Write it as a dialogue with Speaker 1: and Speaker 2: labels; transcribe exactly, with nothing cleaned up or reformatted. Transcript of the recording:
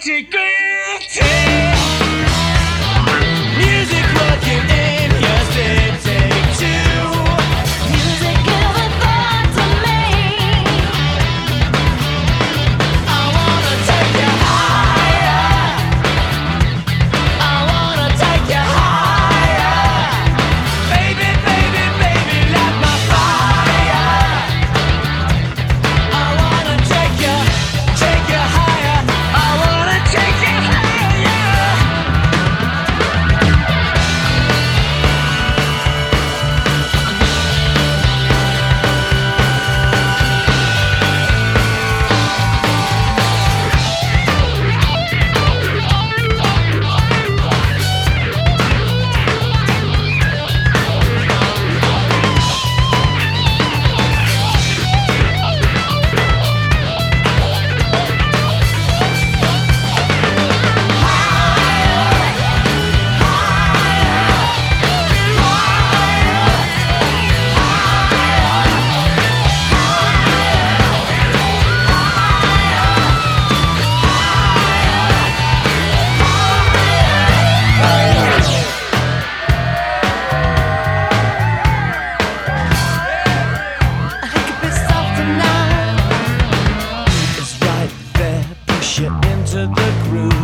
Speaker 1: security. Music working in your city too.
Speaker 2: Music is a thought to me.
Speaker 1: I wanna take you higher. I wanna take you higher. Baby, baby, baby, light my fire. I wanna take you, take you higher. I wanna take you higher, yeah.
Speaker 2: Keep it soft tonight.
Speaker 1: It's right there, push you into the groove.